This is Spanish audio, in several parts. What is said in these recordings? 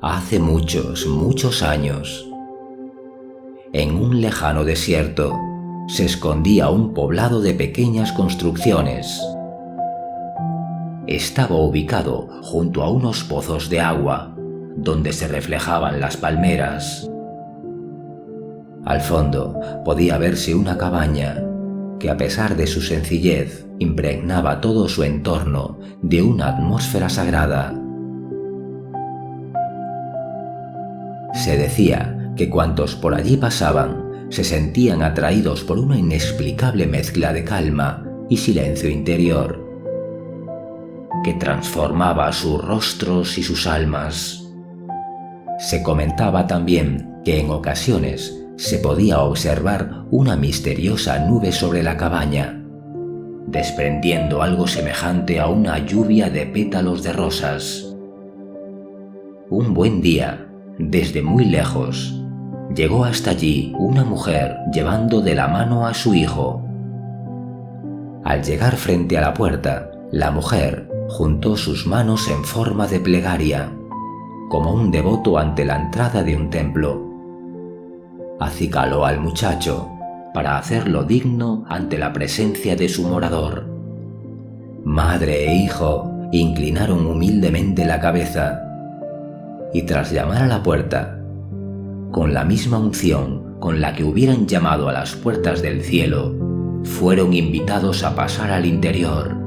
Hace muchos, muchos años, en un lejano desierto, se escondía un poblado de pequeñas construcciones. Estaba ubicado junto a unos pozos de agua, donde se reflejaban las palmeras. Al fondo podía verse una cabaña que, a pesar de su sencillez, impregnaba todo su entorno de una atmósfera sagrada. Se decía que cuantos por allí pasaban se sentían atraídos por una inexplicable mezcla de calma y silencio interior, que transformaba sus rostros y sus almas. Se comentaba también que en ocasiones se podía observar una misteriosa nube sobre la cabaña, desprendiendo algo semejante a una lluvia de pétalos de rosas. Un buen día, desde muy lejos, llegó hasta allí una mujer llevando de la mano a su hijo. Al llegar frente a la puerta, la mujer juntó sus manos en forma de plegaria, como un devoto ante la entrada de un templo. Acicaló al muchacho para hacerlo digno ante la presencia de su morador. Madre e hijo inclinaron humildemente la cabeza y, tras llamar a la puerta, con la misma unción con la que hubieran llamado a las puertas del cielo, fueron invitados a pasar al interior.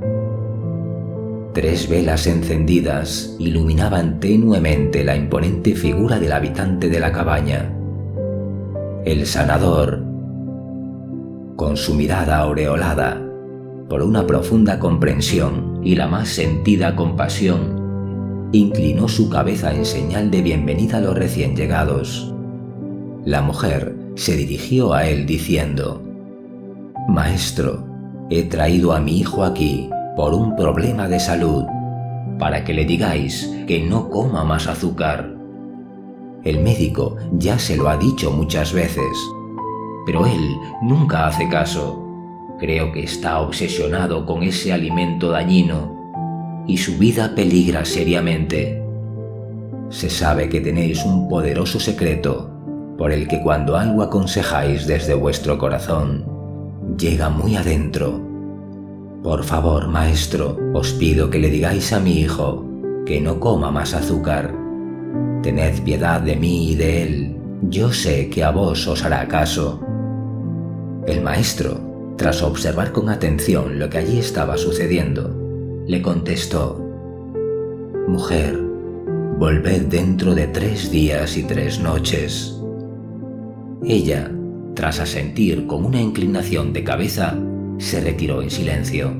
3 velas encendidas iluminaban tenuemente la imponente figura del habitante de la cabaña. El sanador, con su mirada aureolada por una profunda comprensión y la más sentida compasión, inclinó su cabeza en señal de bienvenida a los recién llegados. La mujer se dirigió a él diciendo: «Maestro, he traído a mi hijo aquí por un problema de salud, para que le digáis que no coma más azúcar. El médico ya se lo ha dicho muchas veces, pero él nunca hace caso. Creo que está obsesionado con ese alimento dañino y su vida peligra seriamente. Se sabe que tenéis un poderoso secreto por el que, cuando algo aconsejáis desde vuestro corazón, llega muy adentro. Por favor, maestro, os pido que le digáis a mi hijo que no coma más azúcar. Tened piedad de mí y de él. Yo sé que a vos os hará caso». El maestro, tras observar con atención lo que allí estaba sucediendo, le contestó: «Mujer, volved dentro de 3 días y 3 noches». Ella, tras asentir con una inclinación de cabeza, se retiró en silencio.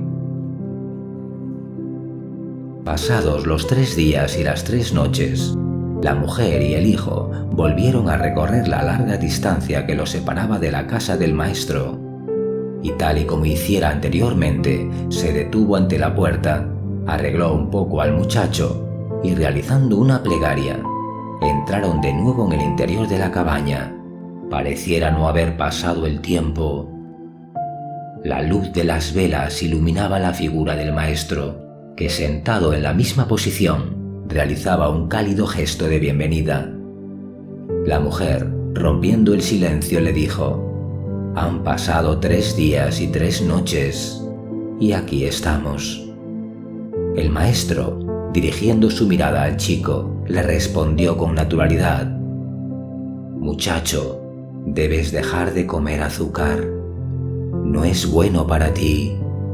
Pasados los 3 días y las 3 noches, la mujer y el hijo volvieron a recorrer la larga distancia que los separaba de la casa del maestro, y tal y como hiciera anteriormente, se detuvo ante la puerta, arregló un poco al muchacho y, realizando una plegaria, entraron de nuevo en el interior de la cabaña. Pareciera no haber pasado el tiempo. La luz de las velas iluminaba la figura del maestro, que, sentado en la misma posición, realizaba un cálido gesto de bienvenida. La mujer, rompiendo el silencio, le dijo: «Han pasado 3 días y 3 noches, y aquí estamos». El maestro, dirigiendo su mirada al chico, le respondió con naturalidad: «Muchacho, debes dejar de comer azúcar. No es bueno para ti».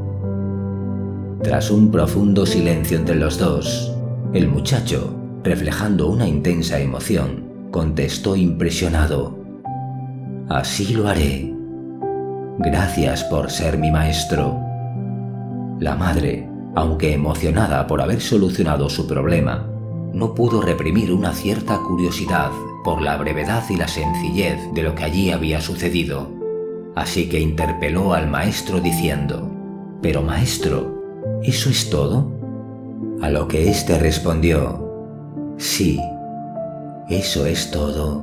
Tras un profundo silencio entre los dos, el muchacho, reflejando una intensa emoción, contestó impresionado: «Así lo haré. Gracias por ser mi maestro». La madre, aunque emocionada por haber solucionado su problema, no pudo reprimir una cierta curiosidad por la brevedad y la sencillez de lo que allí había sucedido. Así que interpeló al maestro diciendo: «Pero maestro, ¿eso es todo?». A lo que éste respondió: «Sí, eso es todo.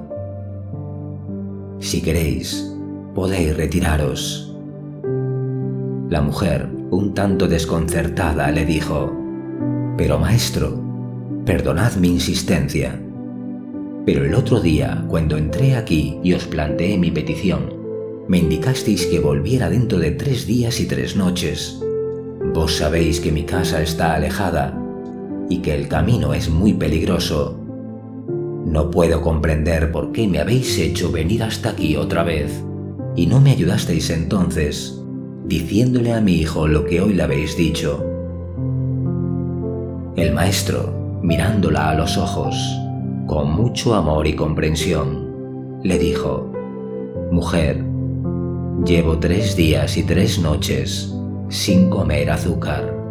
Si queréis, podéis retiraros». La mujer, un tanto desconcertada, le dijo: «Pero maestro, perdonad mi insistencia, Pero el otro día, cuando entré aquí y os planteé mi petición, me indicasteis que volviera dentro de 3 días y 3 noches. Vos sabéis que mi casa está alejada y que el camino es muy peligroso. No puedo comprender por qué me habéis hecho venir hasta aquí otra vez y no me ayudasteis entonces, diciéndole a mi hijo lo que hoy le habéis dicho. El maestro, mirándola a los ojos, con mucho amor y comprensión, le dijo: «Mujer, llevo 3 días y 3 noches sin comer azúcar.